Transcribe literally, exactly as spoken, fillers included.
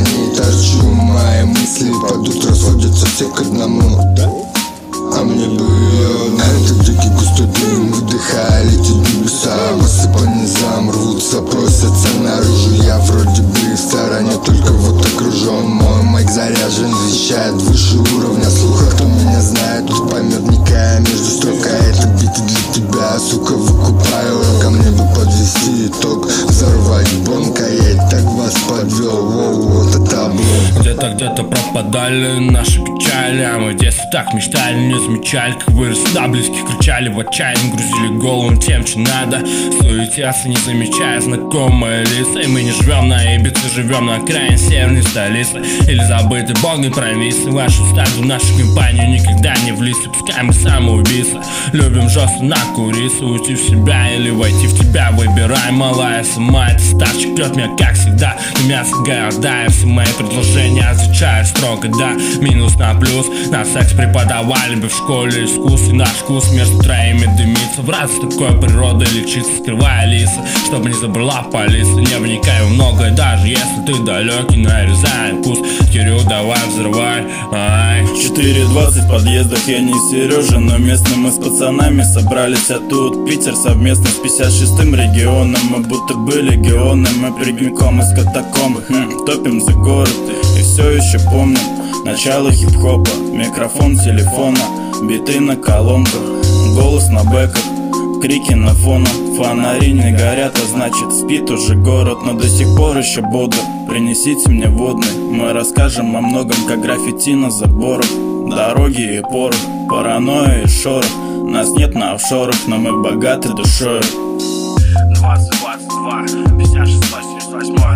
не торчу. Мои мысли под утро сводятся все к одному. А мне бы ее. Этот дикий густой дым, выдыхая, летит небеса. Басы по низам рвутся, просятся наружу. Я вроде бы в стороне, только вот окружен. Мой майк заряжен, вещает выше уровня слуха. Кто меня знает, тот поймет, никая между строк. А это биты для тебя, сука, выкупаю. Ко мне бы подвести итог, взорвать бонка. Я и так вас подвел, воу, вот это облом. Где-то, где-то пропадали наши печали, а мы в детстве так мечтали, не замечали, как выросли, на близких кричали в отчаянии, грузили голову тем, что надо, суетятся, не замечая знакомые лица. И мы не живем на Ибице, живем на окраине северной столицы, или забыты богом провинции. Вашу стадию, в нашу компанию никогда не влезли, пускай мы самоубийцы. Любим жестко накуриться, уйти в себя или войти в тебя. Выбирай, малая, сама эта ставчик пьет меня, как всегда. На мясо города, и все мои предложения отвечают строго, да. Минус на плюс, на секс преподавали бы в школе искусств. И наш вкус между троими дымится. В раз такой природой лечится, скрывая лица, чтобы не забрала полиция. Не вникай в многое, даже если ты далекий, нарезай вкус. Кирилл, давай взрывай, ай. четыре двадцать в подъездах, я не Сережа, но местным мы с пацанами собрались. А тут Питер совместно с пятьдесят шестым регионом. Мы будто бы легионы, мы прямиком из катакомб. хм, Топим за город и все еще помним начало хип-хопа. Микрофон телефона, биты на колонках, голос на бэках, крики на фоне. Фонари не горят, а значит спит уже город. Но до сих пор еще бодр, принесите мне водный. Мы расскажем о многом, как граффити на заборах, дороги и порох, паранойя и шорох. Нас нет на офшорах, но мы богаты душой. Двадцать двадцать два, пятьдесят шесть, восемьдесят восемь.